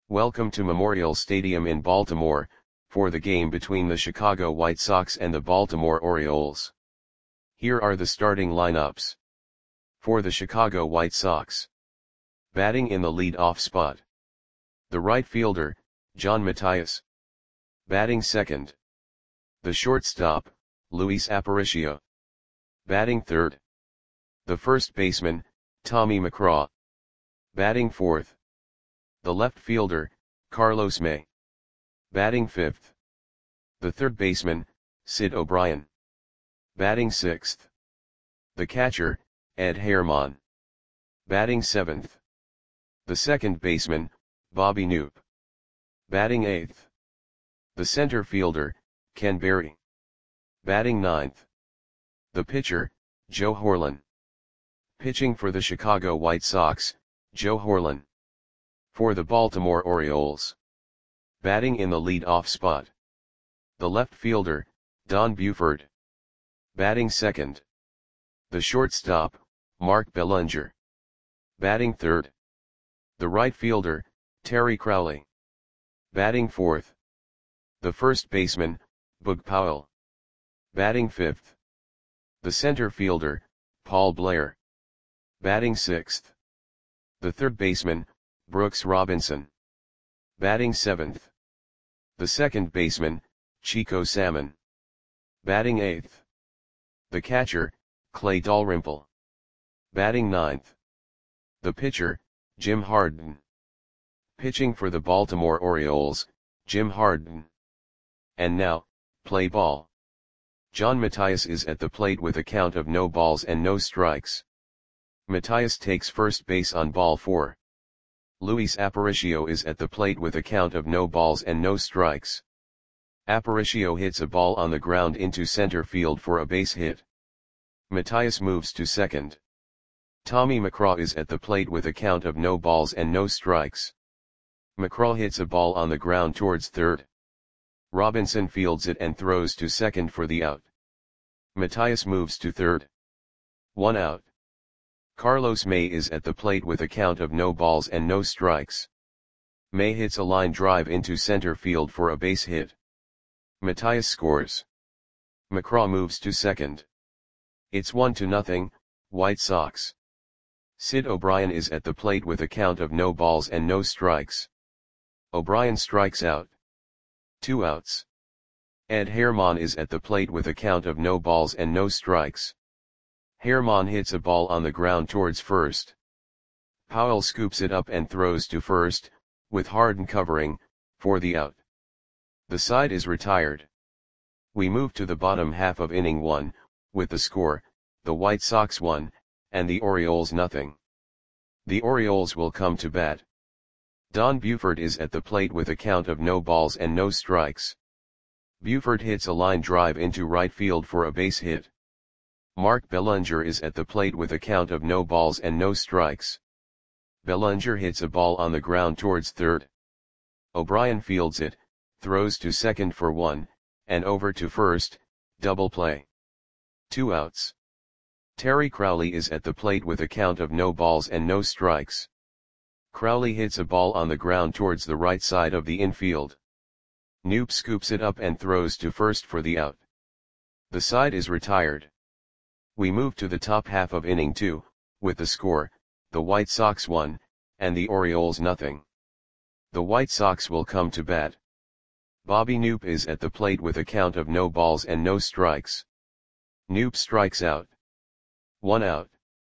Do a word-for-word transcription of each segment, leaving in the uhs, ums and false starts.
Welcome to Memorial Stadium in Baltimore, for the game between the Chicago White Sox and the Baltimore Orioles. Here are the starting lineups. For the Chicago White Sox. Batting in the lead-off spot. The right fielder, John Matias. Batting second. The shortstop, Luis Aparicio. Batting third. The first baseman, Tommy McCraw. Batting fourth. The left fielder, Carlos May. Batting fifth. The third baseman, Sid O'Brien. Batting sixth. The catcher, Ed Herman. Batting seventh. The second baseman, Bobby Knoop. Batting eighth. The center fielder, Ken Berry. Batting ninth. The pitcher, Joe Horlen. Pitching for the Chicago White Sox, Joe Horlen. For the Baltimore Orioles. Batting in the lead-off spot. The left fielder, Don Buford. Batting second. The shortstop, Mark Belanger. Batting third. The right fielder, Terry Crowley. Batting fourth. The first baseman, Boog Powell. Batting fifth. The center fielder, Paul Blair. Batting sixth. The third baseman, Brooks Robinson. Batting seventh. The second baseman, Chico Salmon. Batting eighth. The catcher, Clay Dalrymple. Batting ninth. The pitcher, Jim Harden. Pitching for the Baltimore Orioles, Jim Harden. And now, play ball. John Matias is at the plate with a count of no balls and no strikes. Matias takes first base on ball four. Luis Aparicio is at the plate with a count of no balls and no strikes. Aparicio hits a ball on the ground into center field for a base hit. Matias moves to second. Tommy McCraw is at the plate with a count of no balls and no strikes. McCraw hits a ball on the ground towards third. Robinson fields it and throws to second for the out. Matias moves to third. One out. Carlos May is at the plate with a count of no balls and no strikes. May hits a line drive into center field for a base hit. Matias scores. McCraw moves to second. It's one to nothing, White Sox. Sid O'Brien is at the plate with a count of no balls and no strikes. O'Brien strikes out. Two outs. Ed Herman is at the plate with a count of no balls and no strikes. Herman hits a ball on the ground towards first. Powell scoops it up and throws to first, with Harden covering, for the out. The side is retired. We move to the bottom half of inning one, with the score, the White Sox one, and the Orioles nothing. The Orioles will come to bat. Don Buford is at the plate with a count of no balls and no strikes. Buford hits a line drive into right field for a base hit. Mark Belanger is at the plate with a count of no balls and no strikes. Belanger hits a ball on the ground towards third. O'Brien fields it, throws to second for one, and over to first, double play. Two outs. Terry Crowley is at the plate with a count of no balls and no strikes. Crowley hits a ball on the ground towards the right side of the infield. Knoop scoops it up and throws to first for the out. The side is retired. We move to the top half of inning two, with the score, the White Sox one, and the Orioles nothing. The White Sox will come to bat. Bobby Knoop is at the plate with a count of no balls and no strikes. Knoop strikes out. One out.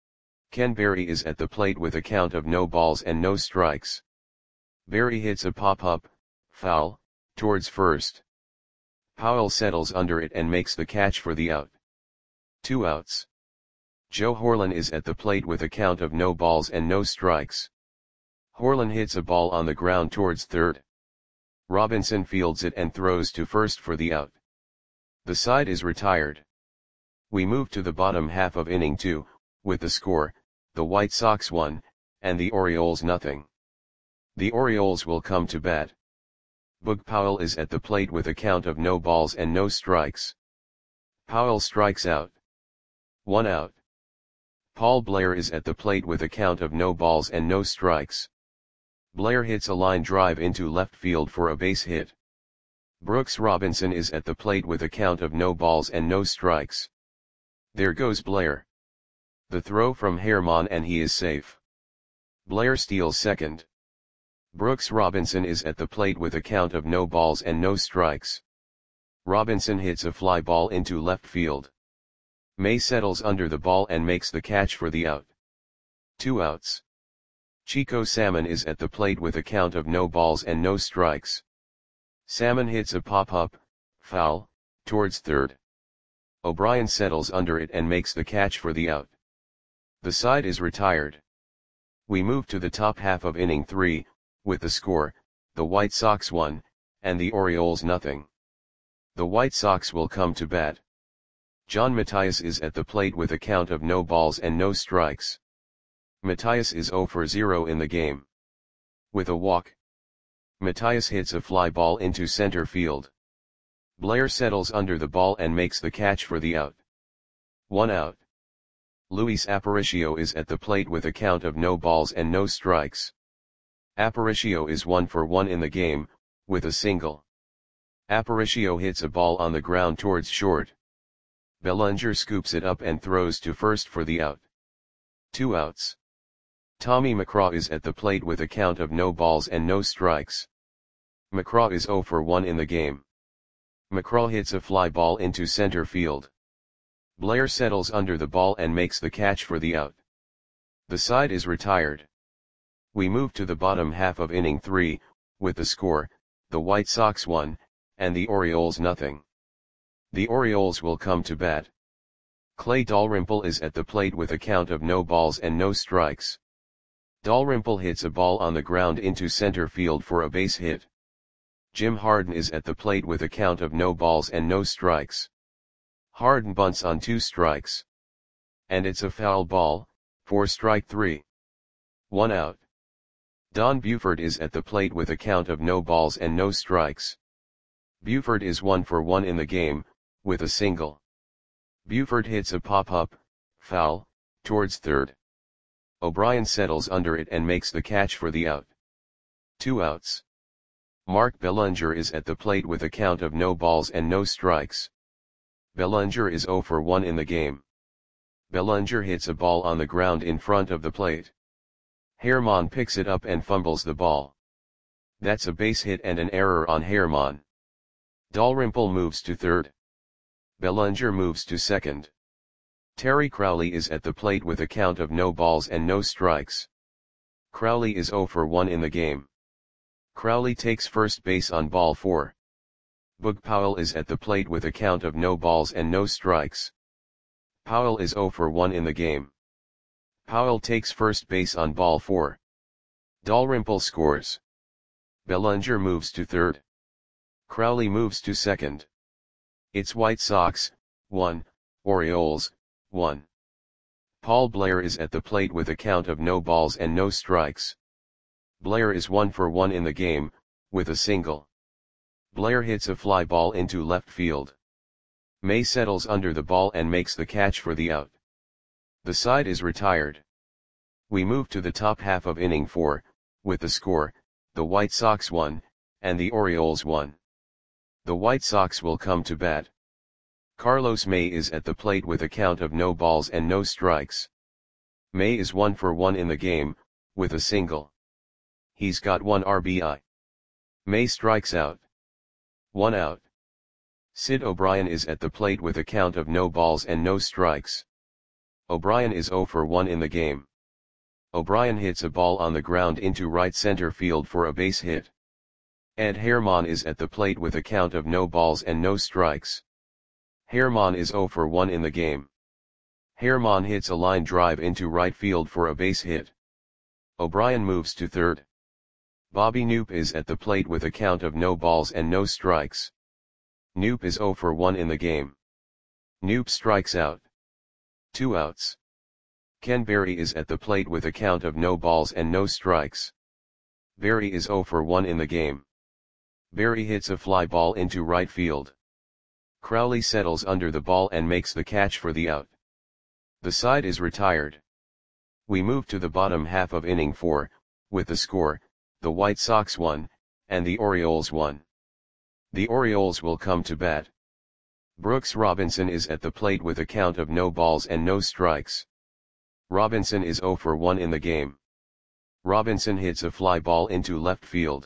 Ken Berry is at the plate with a count of no balls and no strikes. Berry hits a pop-up, foul, towards first. Powell settles under it and makes the catch for the out. Two outs. Joe Horlen is at the plate with a count of no balls and no strikes. Horlen hits a ball on the ground towards third. Robinson fields it and throws to first for the out. The side is retired. We move to the bottom half of inning two, with the score, the White Sox one, and the Orioles nothing. The Orioles will come to bat. Boog Powell is at the plate with a count of no balls and no strikes. Powell strikes out. One out. Paul Blair is at the plate with a count of no balls and no strikes. Blair hits a line drive into left field for a base hit. Brooks Robinson is at the plate with a count of no balls and no strikes. There goes Blair. The throw from Herman and he is safe. Blair steals second. Brooks Robinson is at the plate with a count of no balls and no strikes. Robinson hits a fly ball into left field. May settles under the ball and makes the catch for the out. Two outs. Chico Salmon is at the plate with a count of no balls and no strikes. Salmon hits a pop-up, foul, towards third. O'Brien settles under it and makes the catch for the out. The side is retired. We move to the top half of inning three, with the score, the White Sox one, and the Orioles nothing. The White Sox will come to bat. John Matthias is at the plate with a count of no balls and no strikes. Matthias is zero for zero in the game. With a walk, Matthias hits a fly ball into center field. Blair settles under the ball and makes the catch for the out. One out. Luis Aparicio is at the plate with a count of no balls and no strikes. Aparicio is one for one in the game, with a single. Aparicio hits a ball on the ground towards short. Bellinger scoops it up and throws to first for the out. Two outs. Tommy McCraw is at the plate with a count of no balls and no strikes. McCraw is zero for one in the game. McCraw hits a fly ball into center field. Blair settles under the ball and makes the catch for the out. The side is retired. We move to the bottom half of inning three, with the score, the White Sox one, and the Orioles nothing. The Orioles will come to bat. Clay Dalrymple is at the plate with a count of no balls and no strikes. Dalrymple hits a ball on the ground into center field for a base hit. Jim Harden is at the plate with a count of no balls and no strikes. Harden bunts on two strikes. And it's a foul ball, for strike three. One out. Don Buford is at the plate with a count of no balls and no strikes. Buford is one for one in the game, with a single. Buford hits a pop-up, foul, towards third. O'Brien settles under it and makes the catch for the out. Two outs. Mark Bellinger is at the plate with a count of no balls and no strikes. Bellinger is zero for one in the game. Bellinger hits a ball on the ground in front of the plate. Herman picks it up and fumbles the ball. That's a base hit and an error on Herman. Dalrymple moves to third. Bellinger moves to second. Terry Crowley is at the plate with a count of no balls and no strikes. Crowley is zero for one in the game. Crowley takes first base on ball four. Boog Powell is at the plate with a count of no balls and no strikes. Powell is zero for one in the game. Powell takes first base on ball four. Dalrymple scores. Bellinger moves to third. Crowley moves to second. It's White Sox, one, Orioles, one. Paul Blair is at the plate with a count of no balls and no strikes. Blair is one for one in the game, with a single. Blair hits a fly ball into left field. May settles under the ball and makes the catch for the out. The side is retired. We move to the top half of inning four, with the score, the White Sox one, and the Orioles one. The White Sox will come to bat. Carlos May is at the plate with a count of no balls and no strikes. May is one for one in the game, with a single. He's got one R B I. May strikes out. One out. Sid O'Brien is at the plate with a count of no balls and no strikes. O'Brien is zero for one in the game. O'Brien hits a ball on the ground into right center field for a base hit. Ed Herman is at the plate with a count of no balls and no strikes. Herman is zero for one in the game. Herman hits a line drive into right field for a base hit. O'Brien moves to third. Bobby Knoop is at the plate with a count of no balls and no strikes. Knoop is zero for one in the game. Knoop strikes out. Two outs. Ken Berry is at the plate with a count of no balls and no strikes. Berry is zero for one in the game. Berry hits a fly ball into right field. Crowley settles under the ball and makes the catch for the out. The side is retired. We move to the bottom half of inning four, with the score, the White Sox one, and the Orioles one. The Orioles will come to bat. Brooks Robinson is at the plate with a count of no balls and no strikes. Robinson is zero for one in the game. Robinson hits a fly ball into left field.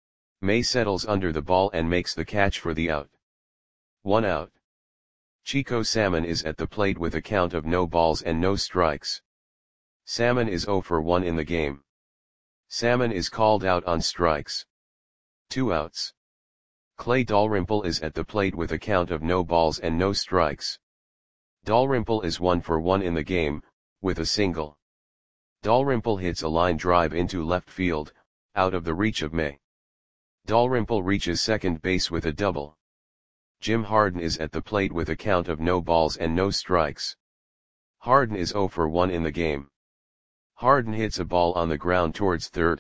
May settles under the ball and makes the catch for the out. One out. Chico Salmon is at the plate with a count of no balls and no strikes. Salmon is zero for one in the game. Salmon is called out on strikes. Two outs. Clay Dalrymple is at the plate with a count of no balls and no strikes. Dalrymple is one for one in the game, with a single. Dalrymple hits a line drive into left field, out of the reach of May. Dalrymple reaches second base with a double. Jim Harden is at the plate with a count of no balls and no strikes. Harden is zero for one in the game. Harden hits a ball on the ground towards third.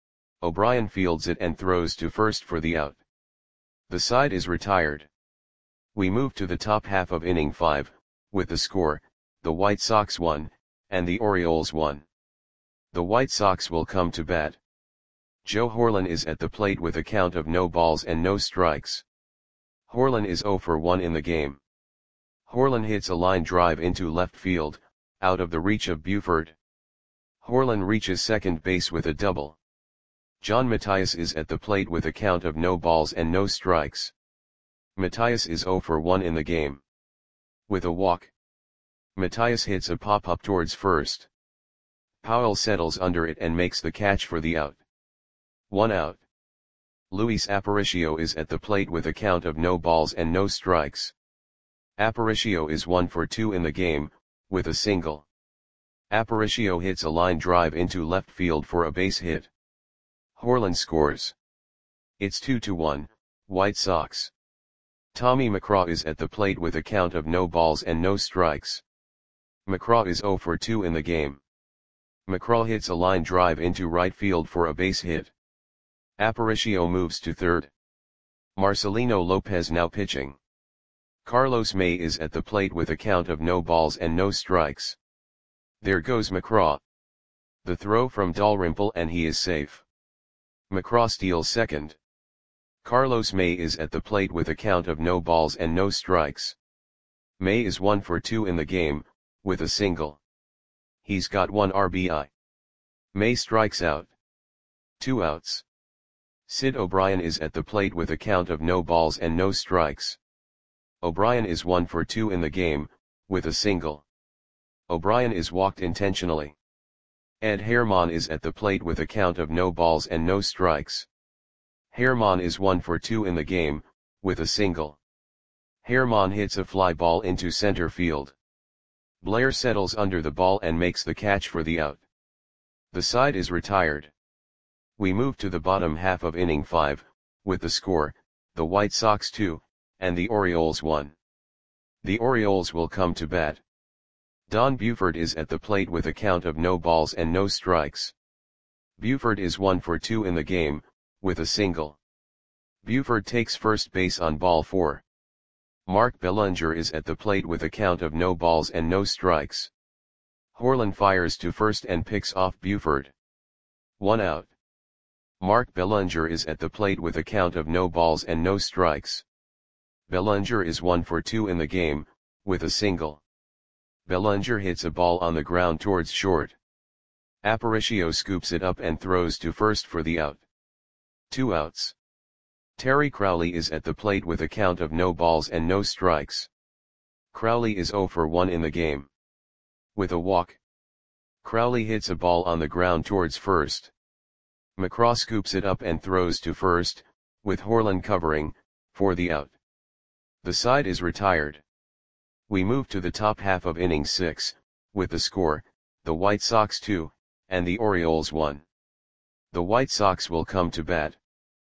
O'Brien fields it and throws to first for the out. The side is retired. We move to the top half of inning five, with the score, the White Sox one, and the Orioles one. The White Sox will come to bat. Joe Horlen is at the plate with a count of no balls and no strikes. Horlen is zero for one in the game. Horlen hits a line drive into left field, out of the reach of Buford. Horlen reaches second base with a double. John Matthias is at the plate with a count of no balls and no strikes. Matthias is zero for one in the game. With a walk. Matthias hits a pop-up towards first. Powell settles under it and makes the catch for the out. One out. Luis Aparicio is at the plate with a count of no balls and no strikes. Aparicio is one for two in the game, with a single. Aparicio hits a line drive into left field for a base hit. Horlen scores. It's two to one, White Sox. Tommy McCraw is at the plate with a count of no balls and no strikes. McCraw is zero for two in the game. McCraw hits a line drive into right field for a base hit. Aparicio moves to third. Marcelino Lopez now pitching. Carlos May is at the plate with a count of no balls and no strikes. There goes McCraw. The throw from Dalrymple and he is safe. McCraw steals second. Carlos May is at the plate with a count of no balls and no strikes. May is one for two in the game, with a single. He's got one R B I. May strikes out. Two outs. Sid O'Brien is at the plate with a count of no balls and no strikes. O'Brien is one for two in the game, with a single. O'Brien is walked intentionally. Ed Herman is at the plate with a count of no balls and no strikes. Herman is one for two in the game, with a single. Herman hits a fly ball into center field. Blair settles under the ball and makes the catch for the out. The side is retired. We move to the bottom half of inning five, with the score, the White Sox two, and the Orioles one. The Orioles will come to bat. Don Buford is at the plate with a count of no balls and no strikes. Buford is one for two in the game, with a single. Buford takes first base on ball four. Mark Bellinger is at the plate with a count of no balls and no strikes. Horlen fires to first and picks off Buford. One out. Mark Bellinger is at the plate with a count of no balls and no strikes. Bellinger is one for two in the game, with a single. Bellinger hits a ball on the ground towards short. Aparicio scoops it up and throws to first for the out. Two outs. Terry Crowley is at the plate with a count of no balls and no strikes. Crowley is zero for one in the game. With a walk. Crowley hits a ball on the ground towards first. McCraw scoops it up and throws to first, with Horlen covering, for the out. The side is retired. We move to the top half of inning six, with the score, the White Sox two, and the Orioles one. The White Sox will come to bat.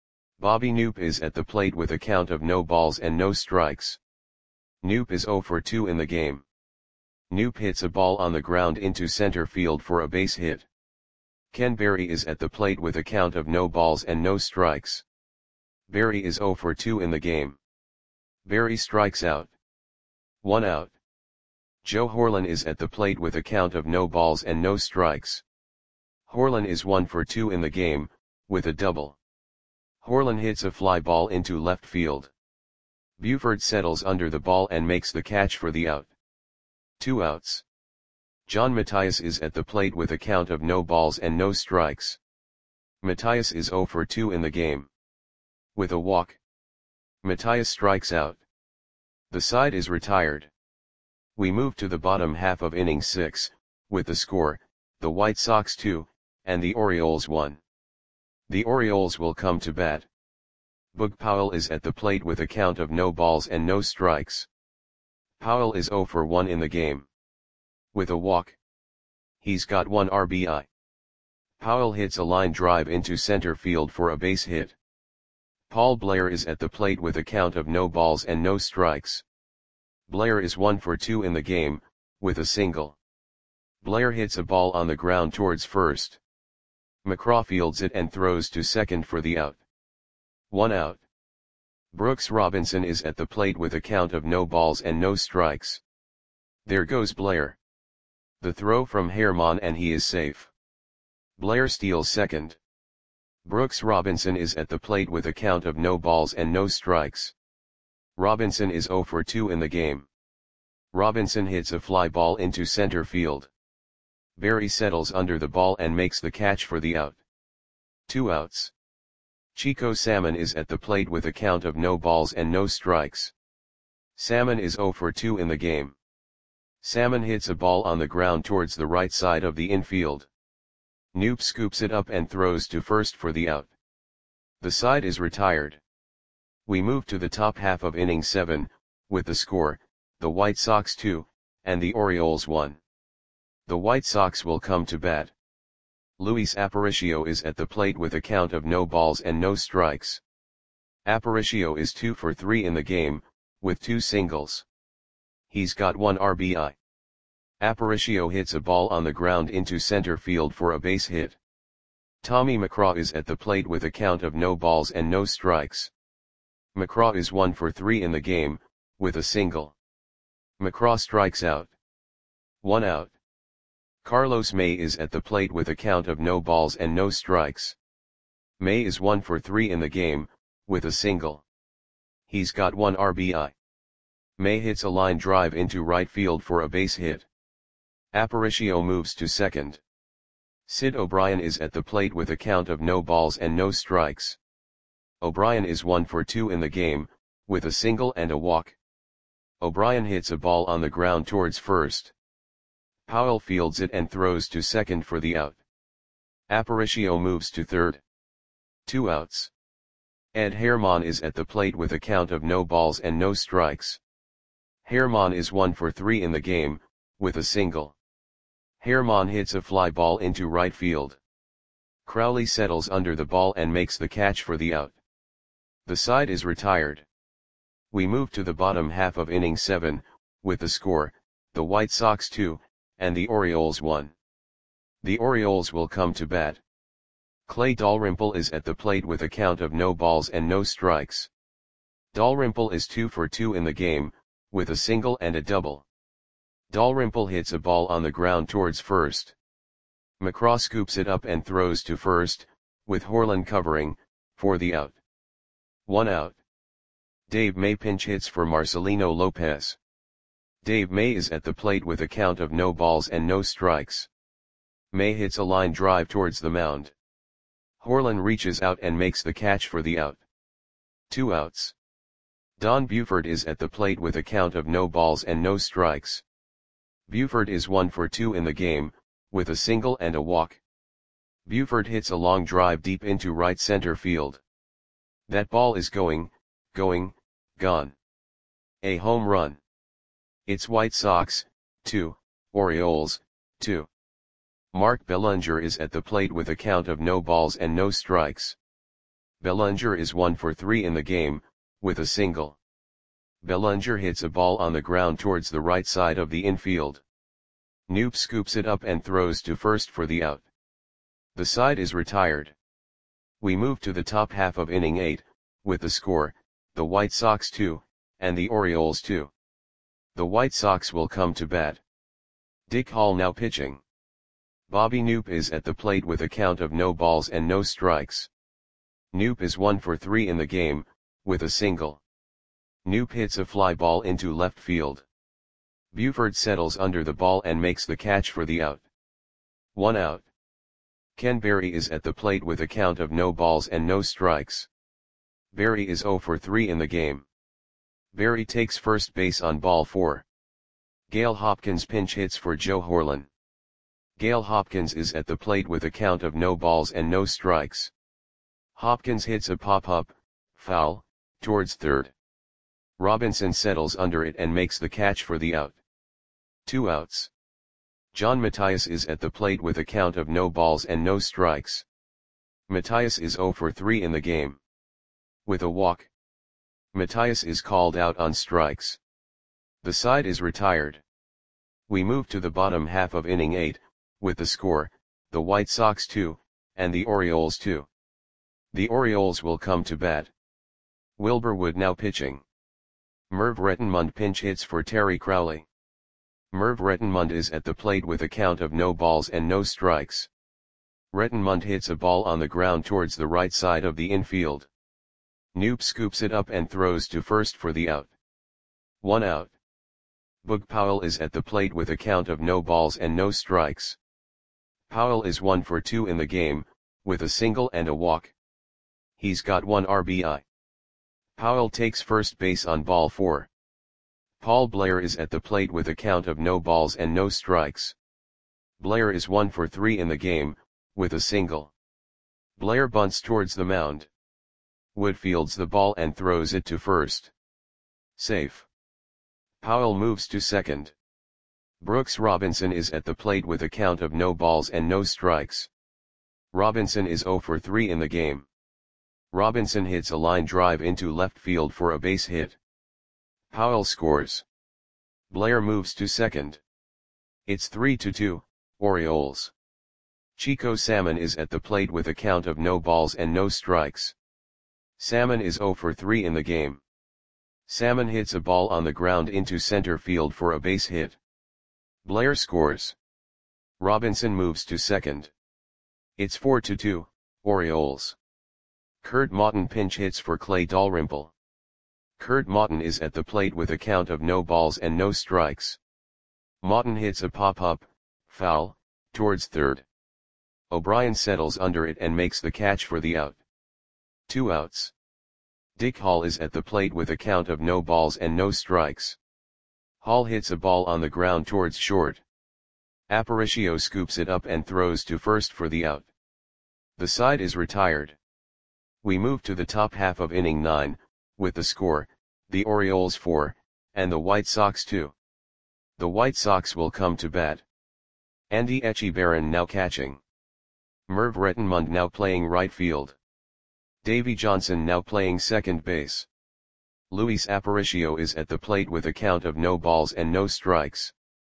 Bobby Knoop is at the plate with a count of no balls and no strikes. Knoop is zero for two in the game. Knoop hits a ball on the ground into center field for a base hit. Ken Berry is at the plate with a count of no balls and no strikes. Berry is zero for two in the game. Berry strikes out. One out. Joe Horlen is at the plate with a count of no balls and no strikes. Horlen is one for two in the game, with a double. Horlan hits a fly ball into left field. Buford settles under the ball and makes the catch for the out. Two outs. John Matthias is at the plate with a count of no balls and no strikes. Matthias is oh for two in the game. With a walk, Matthias strikes out. The side is retired. We move to the bottom half of inning six, with the score, the White Sox two, and the Orioles one. The Orioles will come to bat. Boog Powell is at the plate with a count of no balls and no strikes. Powell is oh for one in the game. With a walk, he's got one R B I. Powell hits a line drive into center field for a base hit. Paul Blair is at the plate with a count of no balls and no strikes. Blair is one for two in the game, with a single. Blair hits a ball on the ground towards first. McCraw fields it and throws to second for the out. One out. Brooks Robinson is at the plate with a count of no balls and no strikes. There goes Blair. The throw from Herman and he is safe. Blair steals second. Brooks Robinson is at the plate with a count of no balls and no strikes. Robinson is oh for two in the game. Robinson hits a fly ball into center field. Berry settles under the ball and makes the catch for the out. Two outs. Chico Salmon is at the plate with a count of no balls and no strikes. Salmon is oh for two in the game. Salmon hits a ball on the ground towards the right side of the infield. Knoop scoops it up and throws to first for the out. The side is retired. We move to the top half of inning seven, with the score, the White Sox two, and the Orioles one. The White Sox will come to bat. Luis Aparicio is at the plate with a count of no balls and no strikes. Aparicio is two for three in the game, with two singles. He's got one R B I. Aparicio hits a ball on the ground into center field for a base hit. Tommy McCraw is at the plate with a count of no balls and no strikes. McCraw is one for three in the game, with a single. McCraw strikes out. One out. Carlos May is at the plate with a count of no balls and no strikes. May is one for three in the game, with a single. He's got one R B I. May hits a line drive into right field for a base hit. Aparicio moves to second. Sid O'Brien is at the plate with a count of no balls and no strikes. O'Brien is one for two in the game, with a single and a walk. O'Brien hits a ball on the ground towards first. Powell fields it and throws to second for the out. Aparicio moves to third. Two outs. Ed Herman is at the plate with a count of no balls and no strikes. Herman is one for three in the game, with a single. Herman hits a fly ball into right field. Crowley settles under the ball and makes the catch for the out. The side is retired. We move to the bottom half of inning seven, with the score, the White Sox two, and the Orioles one. The Orioles will come to bat. Clay Dalrymple is at the plate with a count of no balls and no strikes. Dalrymple is two for two in the game, with a single and a double. Dalrymple hits a ball on the ground towards first. McCraw scoops it up and throws to first, with Horlan covering, for the out. One out. Dave May pinch hits for Marcelino Lopez. Dave May is at the plate with a count of no balls and no strikes. May hits a line drive towards the mound. Horlan reaches out and makes the catch for the out. Two outs. Don Buford is at the plate with a count of no balls and no strikes. Buford is one for two in the game, with a single and a walk. Buford hits a long drive deep into right center field. That ball is going, going, gone. A home run. It's White Sox, two, Orioles, two. Mark Bellinger is at the plate with a count of no balls and no strikes. Bellinger is one for three in the game, with a single. Bellinger hits a ball on the ground towards the right side of the infield. Knoop scoops it up and throws to first for the out. The side is retired. We move to the top half of inning eight, with the score, the White Sox two, and the Orioles two. The White Sox will come to bat. Dick Hall now pitching. Bobby Knoop is at the plate with a count of no balls and no strikes. Knoop is one for three in the game, with a single. Knoop hits a fly ball into left field. Buford settles under the ball and makes the catch for the out. One out. Ken Berry is at the plate with a count of no balls and no strikes. Berry is zero for three in the game. Berry takes first base on ball four. Gale Hopkins pinch hits for Joe Horlen. Gale Hopkins is at the plate with a count of no balls and no strikes. Hopkins hits a pop-up, foul, towards third. Robinson settles under it and makes the catch for the out. Two outs. John Matthias is at the plate with a count of no balls and no strikes. Matthias is zero for three in the game. With a walk. Matthias is called out on strikes. The side is retired. We move to the bottom half of inning eight, with the score, the White Sox two, and the Orioles two. The Orioles will come to bat. Wilbur Wood now pitching. Merv Rettenmund pinch hits for Terry Crowley. Merv Rettenmund is at the plate with a count of no balls and no strikes. Rettenmund hits a ball on the ground towards the right side of the infield. Knoop scoops it up and throws to first for the out. One out. Boog Powell is at the plate with a count of no balls and no strikes. Powell is one for two in the game, with a single and a walk. He's got one R B I. Powell takes first base on ball four. Paul Blair is at the plate with a count of no balls and no strikes. Blair is one for three in the game, with a single. Blair bunts towards the mound. Wood fields the ball and throws it to first. Safe. Powell moves to second. Brooks Robinson is at the plate with a count of no balls and no strikes. Robinson is zero for three in the game. Robinson hits a line drive into left field for a base hit. Powell scores. Blair moves to second. It's three to two, Orioles. Chico Salmon is at the plate with a count of no balls and no strikes. Salmon is zero for three in the game. Salmon hits a ball on the ground into center field for a base hit. Blair scores. Robinson moves to second. It's four to two, Orioles. Kurt Maughton pinch hits for Clay Dalrymple. Kurt Maughton is at the plate with a count of no balls and no strikes. Maughton hits a pop-up, foul, towards third. O'Brien settles under it and makes the catch for the out. Two outs. Dick Hall is at the plate with a count of no balls and no strikes. Hall hits a ball on the ground towards short. Aparicio scoops it up and throws to first for the out. The side is retired. We move to the top half of inning nine, with the score, the Orioles four, and the White Sox two. The White Sox will come to bat. Andy Echebarren now catching. Merv Rettenmund now playing right field. Davy Johnson now playing second base. Luis Aparicio is at the plate with a count of no balls and no strikes.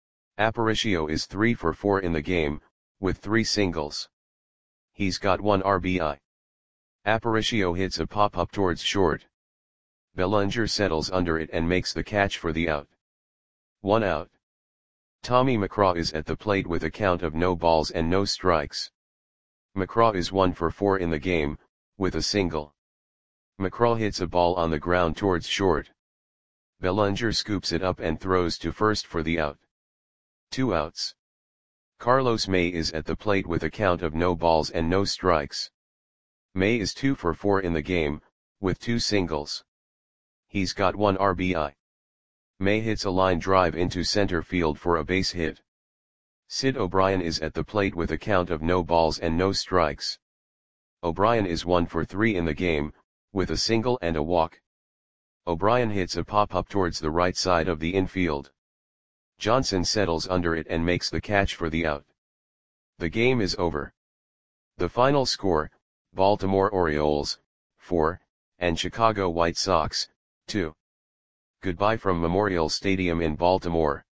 Aparicio is three for four in the game, with three singles. He's got one R B I. Aparicio hits a pop-up towards short. Bellinger settles under it and makes the catch for the out. One out. Tommy McCraw is at the plate with a count of no balls and no strikes. McCraw is one for four in the game, with a single. McCraw hits a ball on the ground towards short. Bellinger scoops it up and throws to first for the out. Two outs. Carlos May is at the plate with a count of no balls and no strikes. May is two for four in the game, with two singles. He's got one R B I. May hits a line drive into center field for a base hit. Sid O'Brien is at the plate with a count of no balls and no strikes. O'Brien is one for three in the game, with a single and a walk. O'Brien hits a pop-up towards the right side of the infield. Johnson settles under it and makes the catch for the out. The game is over. The final score, Baltimore Orioles, four, and Chicago White Sox, two. Goodbye from Memorial Stadium in Baltimore.